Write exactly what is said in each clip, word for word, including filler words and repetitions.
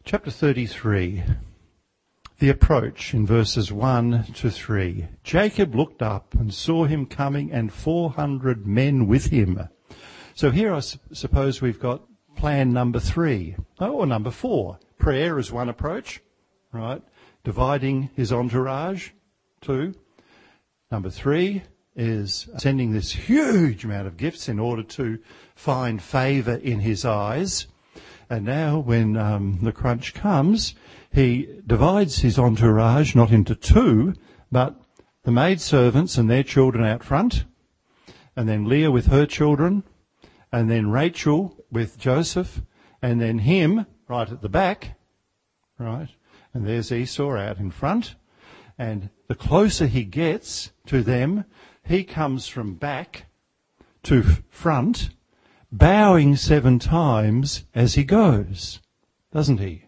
Chapter thirty-three, the approach in verses one to three. Jacob looked up and saw him coming and four hundred men with him. So here I su- suppose we've got plan number three, oh, or number four. Prayer is one approach, right? Dividing his entourage, two. Number three is sending this huge amount of gifts in order to find favour in his eyes. And now when um, the crunch comes, he divides his entourage not into two, but the maidservants and their children out front, and then Leah with her children, and then Rachel with Joseph, and then him right at the back, right? And there's Esau out in front. And the closer he gets to them, he comes from back to front, bowing seven times as he goes, doesn't he?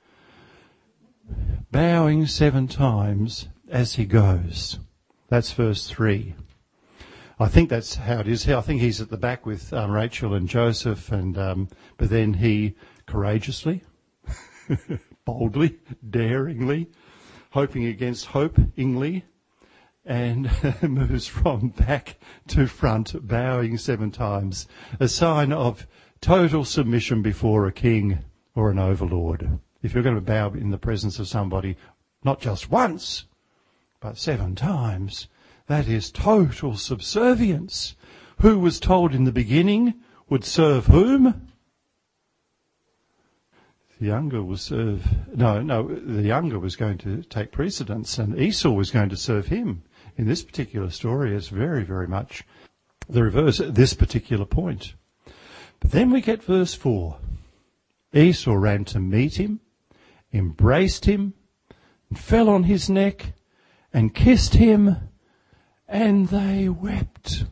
Bowing seven times as he goes. That's verse three. I think that's how it is. I think he's at the back with um, Rachel and Joseph, and um, but then he courageously, boldly, daringly, hoping against hopingly, and moves from back to front, bowing seven times, a sign of total submission before a king or an overlord. If you're going to bow in the presence of somebody, not just once, but seven times, that is total subservience. Who was told in the beginning would serve whom? The younger will serve, no, no, the younger was going to take precedence, and Esau was going to serve him. In this particular story, it's very, very much the reverse at this particular point. But then we get verse four. Esau ran to meet him, embraced him, and fell on his neck, and kissed him, and they wept.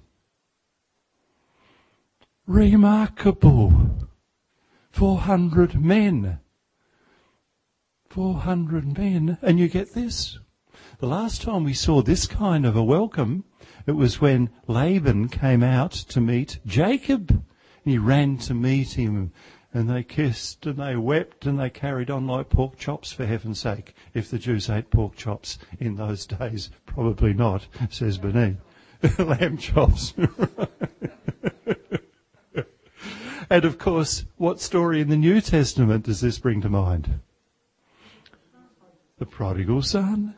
Remarkable. Four hundred men. Four hundred men. And you get this? The last time we saw this kind of a welcome, it was when Laban came out to meet Jacob. And he ran to meet him, and they kissed, and they wept, and they carried on like pork chops, for heaven's sake. If the Jews ate pork chops in those days, probably not, says Benin. Lamb chops. And of course, what story in the New Testament does this bring to mind? The prodigal son.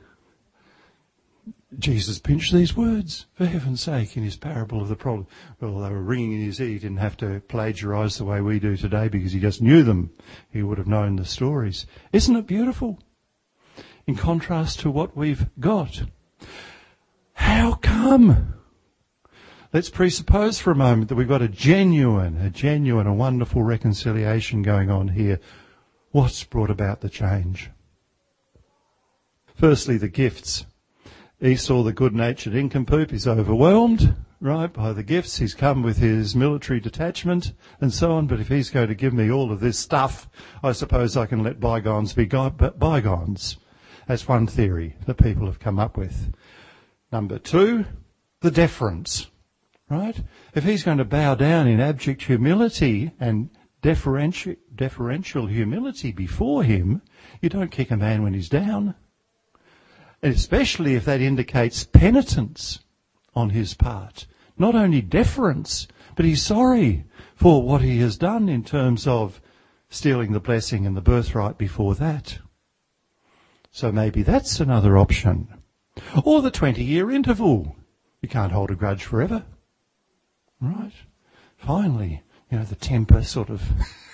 Jesus pinched these words, for heaven's sake, in his parable of the prodigal. Well, they were ringing in his ear. He didn't have to plagiarise the way we do today because he just knew them. He would have known the stories. Isn't it beautiful? In contrast to what we've got. How come? Let's presuppose for a moment that we've got a genuine, a genuine, a wonderful reconciliation going on here. What's brought about the change? Firstly, the gifts. Esau, the good-natured nincompoop, is overwhelmed, right, by the gifts. He's come with his military detachment and so on, but if he's going to give me all of this stuff, I suppose I can let bygones be bygones. That's one theory that people have come up with. Number two, the deference, right? If he's going to bow down in abject humility and deferential, deferential humility before him, you don't kick a man when he's down. And especially if that indicates penitence on his part. Not only deference, but he's sorry for what he has done in terms of stealing the blessing and the birthright before that. So maybe that's another option. Or the twenty-year interval. You can't hold a grudge forever. Right? Finally, you know, the temper sort of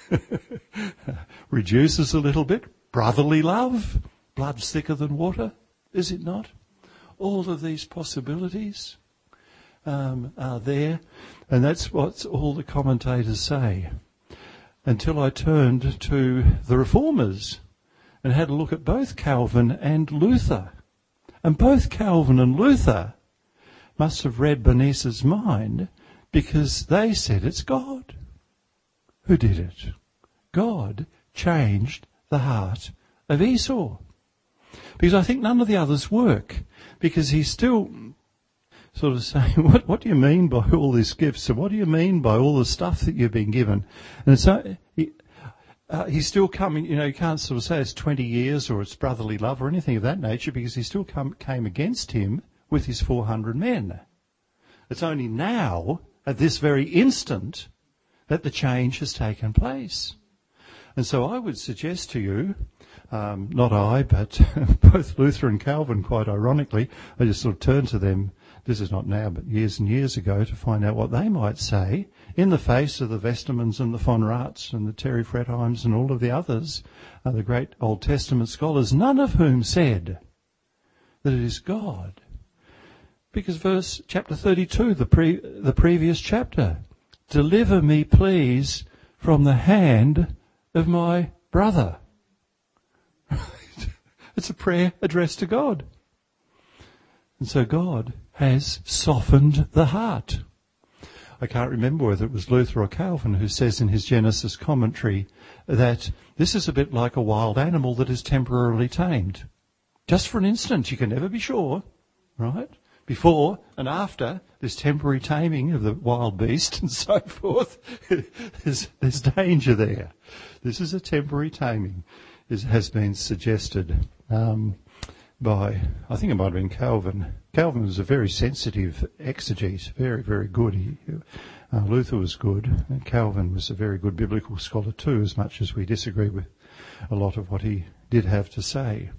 reduces a little bit. Brotherly love. Blood's thicker than water. Is it not? All of these possibilities um, are there, and that's what all the commentators say. Until I turned to the Reformers and had a look at both Calvin and Luther. And both Calvin and Luther must have read Bernice's mind because they said it's God who did it. God changed the heart of Esau. Because I think none of the others work. Because he's still sort of saying, what, what do you mean by all these gifts? And what do you mean by all the stuff that you've been given? And so he, uh, he's still coming, you know, you can't sort of say it's twenty years or it's brotherly love or anything of that nature, because he still come, came against him with his four hundred men. It's only now, at this very instant, that the change has taken place. And so I would suggest to you, um, not I, but both Luther and Calvin, quite ironically, I just sort of turned to them, this is not now, but years and years ago, to find out what they might say in the face of the Westermans and the von Raats and the Terry Frettheims and all of the others, uh, the great Old Testament scholars, none of whom said that it is God. Because verse chapter thirty-two, the pre, the previous chapter, deliver me, please, from the hand of my brother. It's a prayer addressed to God. And so God has softened the heart. I can't remember whether it was Luther or Calvin who says in his Genesis commentary that this is a bit like a wild animal that is temporarily tamed. Just for an instant, you can never be sure, right? Before and after this temporary taming of the wild beast and so forth, there's, there's danger there. This is a temporary taming, it has been suggested um, by, I think it might have been Calvin. Calvin was a very sensitive exegete, very, very good. He, uh, Luther was good, and Calvin was a very good biblical scholar too, as much as we disagree with a lot of what he did have to say.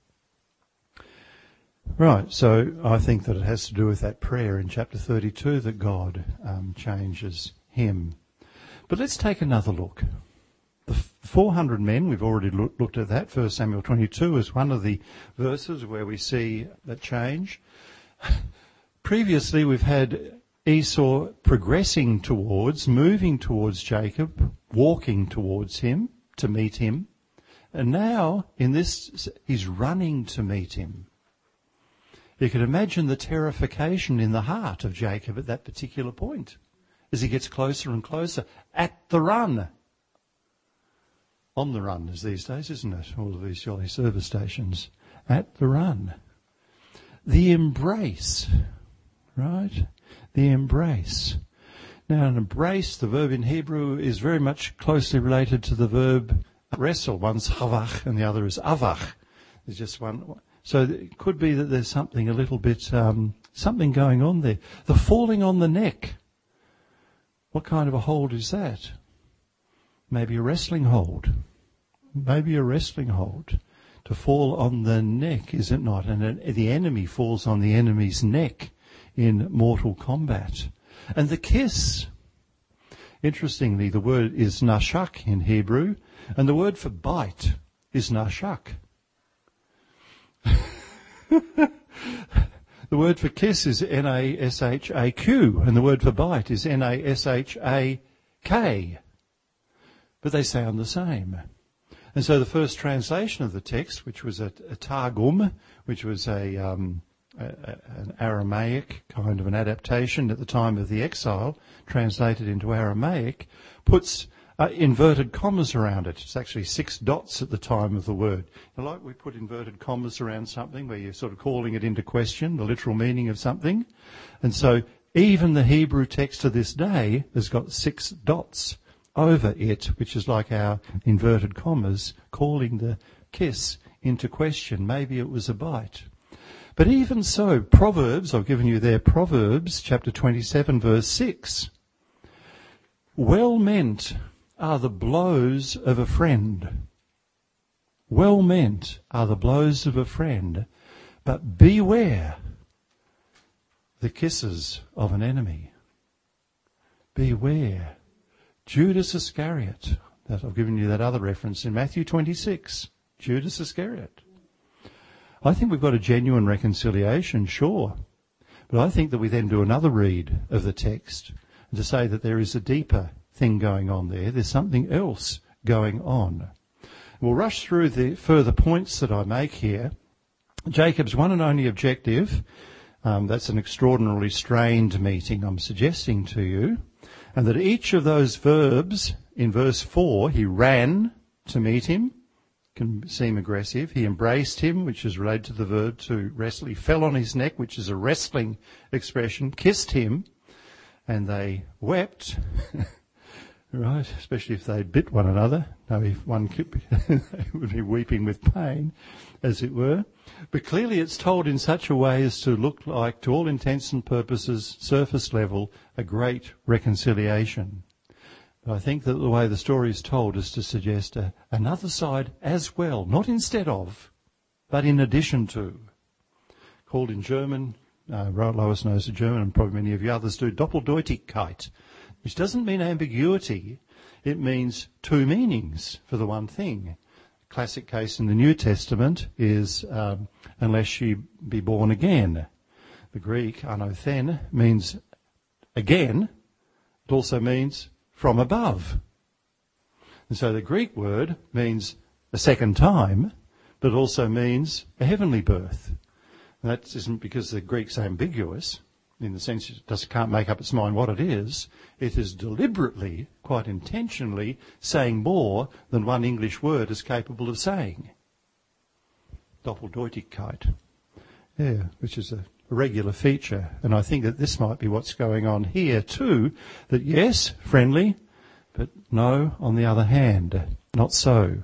Right, so I think that it has to do with that prayer in chapter thirty-two that God um, changes him. But let's take another look. The four hundred men, we've already look, looked at that. First Samuel twenty-two is one of the verses where we see that change. Previously, we've had Esau progressing towards, moving towards Jacob, walking towards him to meet him. And now, in this, he's running to meet him. You can imagine the terrification in the heart of Jacob at that particular point as he gets closer and closer. At the run. On the run is these days, isn't it? All of these jolly service stations. At the run. The embrace. Right? The embrace. Now, an embrace, the verb in Hebrew, is very much closely related to the verb wrestle. One's havach and the other is avach. There's just one. So it could be that there's something a little bit, um, something going on there. The falling on the neck. What kind of a hold is that? Maybe a wrestling hold. Maybe a wrestling hold. To fall on the neck, is it not? And the enemy falls on the enemy's neck in mortal combat. And the kiss. Interestingly, the word is nashak in Hebrew, and the word for bite is nashak. The word for kiss is N A S H A Q, and the word for bite is N A S H A K. But they sound the same. And so the first translation of the text, which was a, a Targum, which was a, um, a, a, an Aramaic kind of an adaptation at the time of the exile, translated into Aramaic, puts Uh, inverted commas around it. It's actually six dots at the time of the word. Now, like we put inverted commas around something where you're sort of calling it into question, the literal meaning of something. And so even the Hebrew text of this day has got six dots over it, which is like our inverted commas, calling the kiss into question. Maybe it was a bite. But even so, Proverbs, I've given you there, Proverbs chapter twenty-seven verse six. Well meant are the blows of a friend. Well meant are the blows of a friend, but beware the kisses of an enemy. Beware. Judas Iscariot, that I've given you that other reference in Matthew twenty-six. Judas Iscariot. I think we've got a genuine reconciliation, sure. But I think that we then do another read of the text to say that there is a deeper thing going on there. There's something else going on. We'll rush through the further points that I make here. Jacob's one and only objective, um, that's an extraordinarily strained meeting I'm suggesting to you, and that each of those verbs in verse four, he ran to meet him, can seem aggressive. He embraced him, which is related to the verb to wrestle. He fell on his neck, which is a wrestling expression, kissed him, and they wept. right? Especially if they bit one another. No, if one could be, they would be weeping with pain, as it were. But clearly it's told in such a way as to look like, to all intents and purposes, surface level, a great reconciliation. But I think that the way the story is told is to suggest a, another side as well, not instead of, but in addition to. Called in German, uh, Lois knows the German, and probably many of you others do, Doppeldeutigkeit, which doesn't mean ambiguity. It means two meanings for the one thing. Classic case in the New Testament is um, unless ye be born again. The Greek, anothen, means again. It also means from above. And so the Greek word means a second time, but also means a heavenly birth. And that isn't because the Greek's ambiguous, in the sense it just can't make up its mind what it is. It is deliberately, quite intentionally, saying more than one English word is capable of saying. Doppeldeutigkeit. Yeah, which is a regular feature. And I think that this might be what's going on here too, that yes, friendly, but no, on the other hand, not so.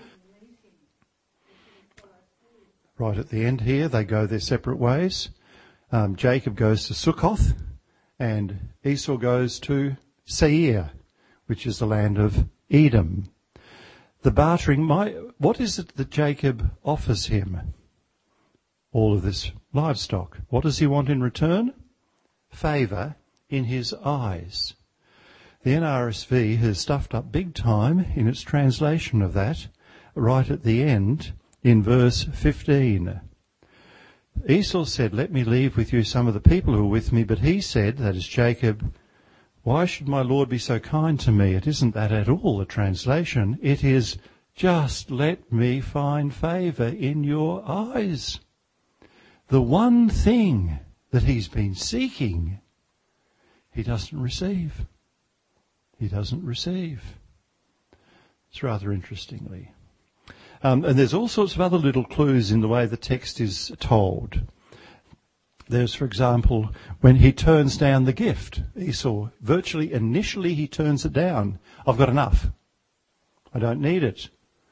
Right at the end here, they go their separate ways. Um, Jacob goes to Sukkoth, and Esau goes to Seir, which is the land of Edom. The bartering, my, what is it that Jacob offers him? All of this livestock. What does he want in return? Favour in his eyes. The N R S V has stuffed up big time in its translation of that, right at the end, in verse fifteen. Esau said, let me leave with you some of the people who are with me, but he said, that is Jacob, why should my Lord be so kind to me? It isn't that at all the translation. It is, just let me find favour in your eyes. The one thing that he's been seeking, he doesn't receive. He doesn't receive. It's rather interestingly. Um, and there's all sorts of other little clues in the way the text is told. There's, for example, when he turns down the gift, Esau, virtually initially he turns it down. I've got enough. I don't need it.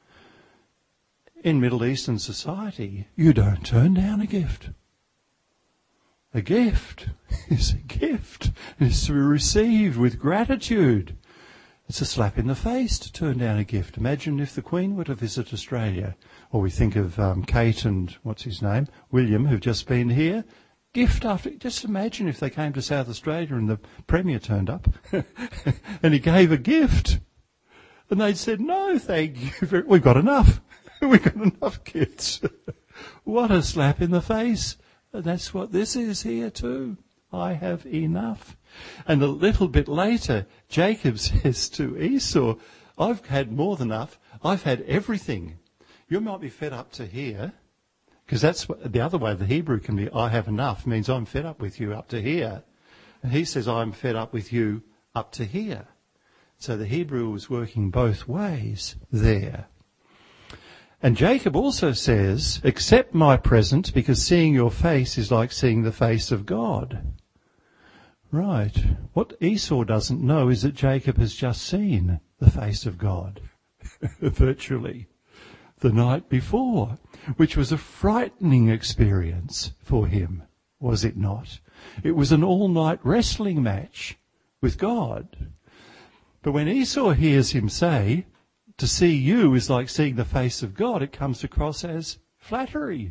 In Middle Eastern society, you don't turn down a gift. A gift is a gift. It's to be received with gratitude. It's a slap in the face to turn down a gift. Imagine if the Queen were to visit Australia. Or we think of um, Kate and, what's his name, William, who've just been here. Gift after, just imagine if they came to South Australia and the Premier turned up and he gave a gift. And they'd said, no, thank you. We've got enough. We've got enough gifts. What a slap in the face. And that's what this is here too. I have enough. And a little bit later, Jacob says to Esau, I've had more than enough. I've had everything. You might be fed up to here, because that's what, the other way the Hebrew can be, I have enough, means I'm fed up with you up to here. And he says, I'm fed up with you up to here. So the Hebrew was working both ways there. And Jacob also says, accept my present, because seeing your face is like seeing the face of God. Right. What Esau doesn't know is that Jacob has just seen the face of God, virtually, the night before, which was a frightening experience for him, was it not? It was an all-night wrestling match with God. But when Esau hears him say, to see you is like seeing the face of God, it comes across as flattery.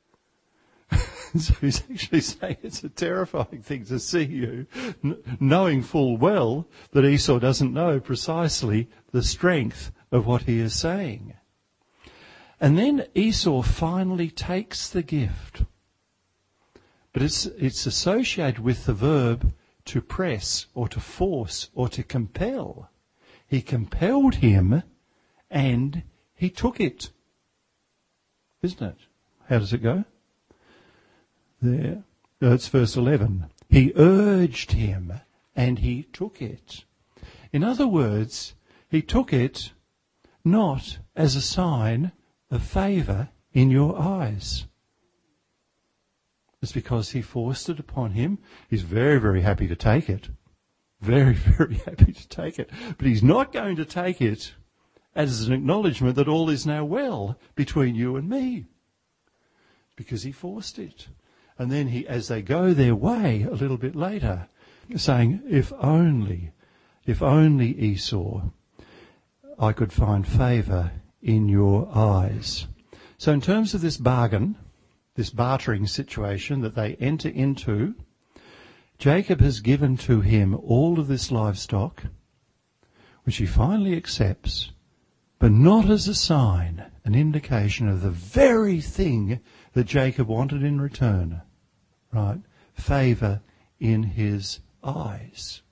So he's actually saying it's a terrifying thing to see you, n- knowing full well that Esau doesn't know precisely the strength of what he is saying. And then Esau finally takes the gift. But it's, it's associated with the verb to press or to force or to compel. He compelled him and he took it. Isn't it? How does it go? There. That's verse eleven. He urged him and he took it. In other words, he took it not as a sign of favour in your eyes. It's because he forced it upon him. He's very, very happy to take it. Very, very happy to take it. But he's not going to take it as an acknowledgement that all is now well between you and me, because he forced it. And then he, as they go their way a little bit later, saying, if only, if only Esau, I could find favour in your eyes. So in terms of this bargain, this bartering situation that they enter into, Jacob has given to him all of this livestock, which he finally accepts, but not as a sign, an indication of the very thing that Jacob wanted in return, right? Favour in his eyes.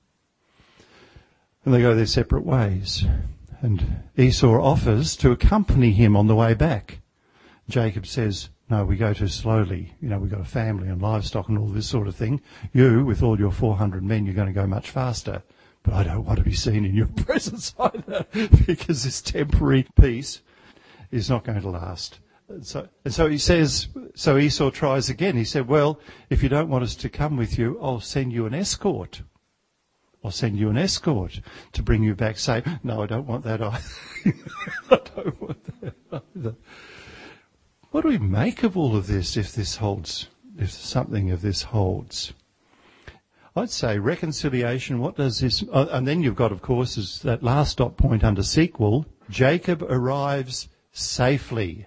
And they go their separate ways. And Esau offers to accompany him on the way back. Jacob says, no, we go too slowly. You know, we've got a family and livestock and all this sort of thing. You, with all your four hundred men, you're going to go much faster. But I don't want to be seen in your presence either, because this temporary peace is not going to last. And so, and so he says, so Esau tries again. He said, well, if you don't want us to come with you, I'll send you an escort. I'll send you an escort to bring you back safe. No, I don't want that either. I don't want that either. What do we make of all of this if this holds, if something of this holds? I'd say reconciliation, what does this... Uh, and then you've got, of course, is that last dot point under sequel, Jacob arrives safely.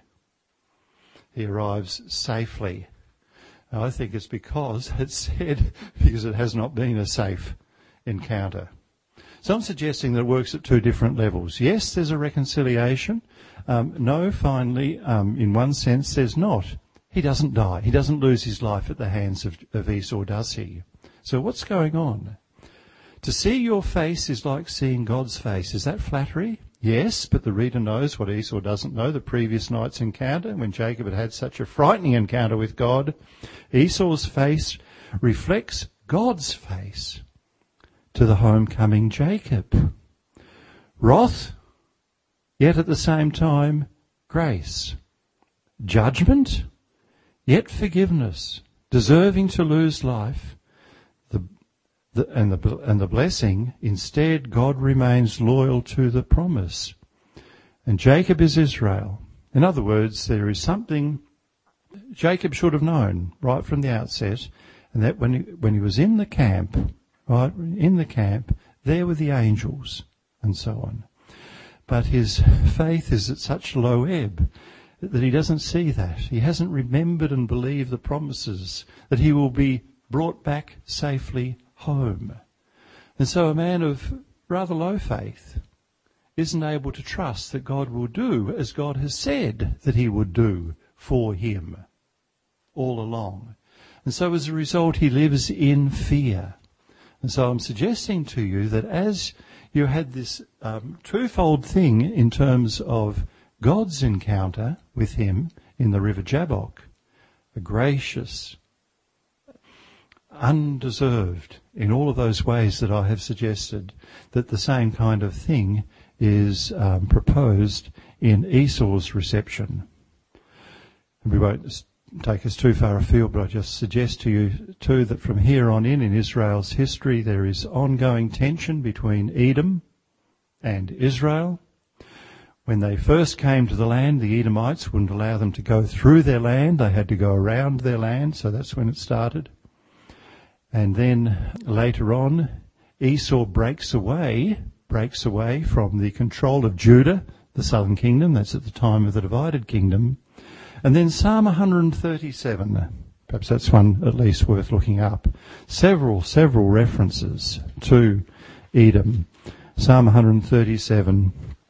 He arrives safely. Now, I think it's because it's said, because it has not been a safe encounter. So I'm suggesting that it works at two different levels. Yes, there's a reconciliation. Um, no, finally, um, in one sense, there's not. He doesn't die. He doesn't lose his life at the hands of, of Esau, does he? So what's going on? To see your face is like seeing God's face. Is that flattery? Yes, but the reader knows what Esau doesn't know, the previous night's encounter, when Jacob had had such a frightening encounter with God. Esau's face reflects God's face to the homecoming Jacob. Wrath, yet at the same time, grace. Judgment, yet forgiveness. Deserving to lose life, the, the, and, the, and the blessing, instead God remains loyal to the promise. And Jacob is Israel. In other words, there is something Jacob should have known right from the outset, and that when he, when he was in the camp, right, in the camp, there were the angels and so on. But his faith is at such low ebb that he doesn't see that. He hasn't remembered and believed the promises that he will be brought back safely home. And so a man of rather low faith isn't able to trust that God will do as God has said that he would do for him all along. And so as a result, he lives in fear. And so I'm suggesting to you that as you had this um, twofold thing in terms of God's encounter with him in the River Jabbok, a gracious, undeserved, in all of those ways that I have suggested, that the same kind of thing is um, proposed in Esau's reception. And we won't take us too far afield, but I just suggest to you too that from here on in, in Israel's history, there is ongoing tension between Edom and Israel. When they first came to the land, the Edomites wouldn't allow them to go through their land. They had to go around their land, so that's when it started. And then later on, Esau breaks away, breaks away from the control of Judah, the southern kingdom. That's at the time of the divided kingdom. And then Psalm one thirty-seven, perhaps that's one at least worth looking up. Several, several references to Edom. Psalm one thirty-seven,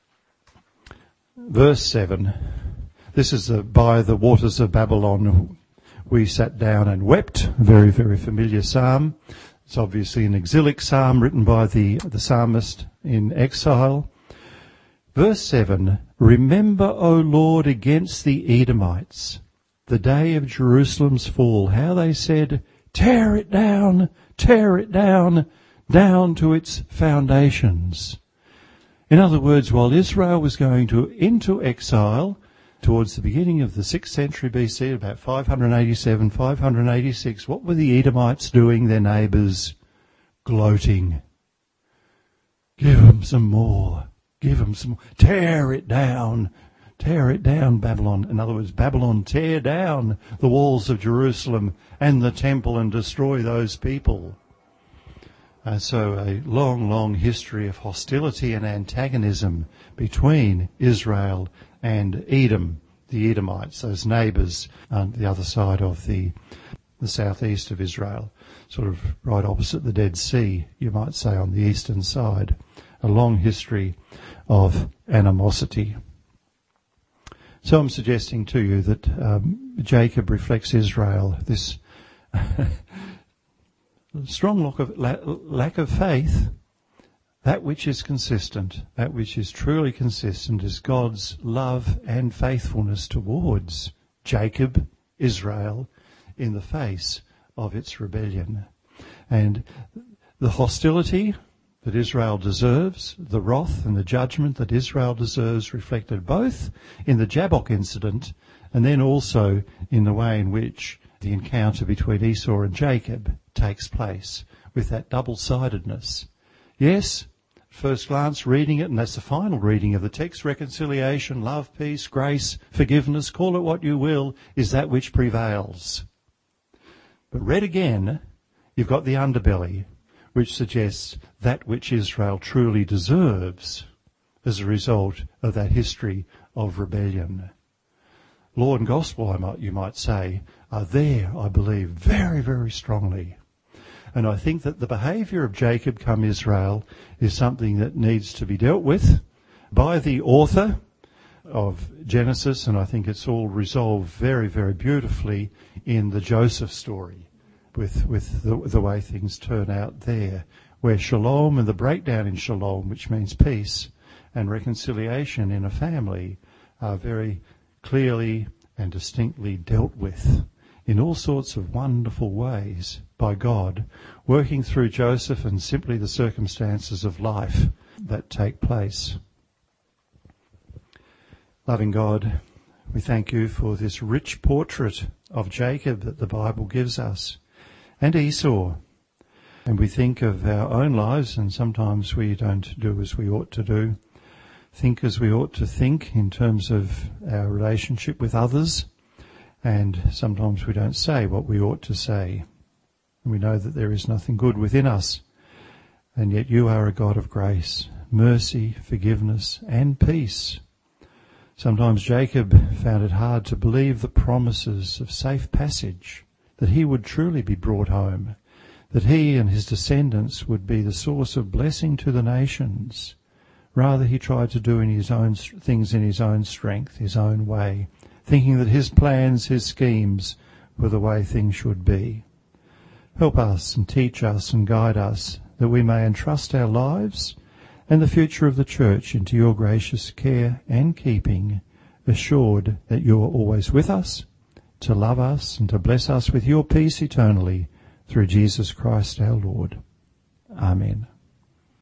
verse seven. This is the, by the waters of Babylon we sat down and wept. Very, very familiar psalm. It's obviously an exilic psalm written by the, the psalmist in exile. Verse seven, remember, O Lord, against the Edomites, the day of Jerusalem's fall, how they said, tear it down, tear it down, down to its foundations. In other words, while Israel was going to into exile towards the beginning of the sixth century B C, about five eighty-seven, five eighty-six, what were the Edomites doing, their neighbours? Gloating, Give them some more. Give them some more. Tear it down. Tear it down, Babylon. In other words, Babylon, tear down the walls of Jerusalem and the temple and destroy those people. And so a long, long history of hostility and antagonism between Israel and Edom, the Edomites, those neighbours on the other side of the, the southeast of Israel, sort of right opposite the Dead Sea, you might say, on the eastern side. A long history of animosity. So I'm suggesting to you that um, Jacob reflects Israel, this strong lack of, lack of faith. That which is consistent, that which is truly consistent, is God's love and faithfulness towards Jacob, Israel, in the face of its rebellion. And the hostility that Israel deserves, the wrath and the judgment that Israel deserves, reflected both in the Jabbok incident and then also in the way in which the encounter between Esau and Jacob takes place, with that double-sidedness. Yes, at first glance reading it, and that's the final reading of the text, reconciliation, love, peace, grace, forgiveness, call it what you will, is that which prevails. But read again, you've got the underbelly, which suggests that which Israel truly deserves as a result of that history of rebellion. Law and gospel, I might, you might say, are there, I believe, very, very strongly. And I think that the behaviour of Jacob come Israel is something that needs to be dealt with by the author of Genesis, and I think it's all resolved very, very beautifully in the Joseph story, with with the, the way things turn out there, where shalom and the breakdown in shalom, which means peace and reconciliation in a family, are very clearly and distinctly dealt with in all sorts of wonderful ways by God, working through Joseph and simply the circumstances of life that take place. Loving God, we thank you for this rich portrait of Jacob that the Bible gives us, and Esau. And we think of our own lives, and sometimes we don't do as we ought to do, think as we ought to think in terms of our relationship with others, and sometimes we don't say what we ought to say. And we know that there is nothing good within us, and yet you are a God of grace, mercy, forgiveness, and peace. Sometimes Jacob found it hard to believe the promises of safe passage, that he would truly be brought home, that he and his descendants would be the source of blessing to the nations. Rather, he tried to do in his own things in his own strength, his own way, thinking that his plans, his schemes, were the way things should be. Help us and teach us and guide us, that we may entrust our lives and the future of the church into your gracious care and keeping, assured that you are always with us, to love us and to bless us with your peace eternally, through Jesus Christ our Lord. Amen.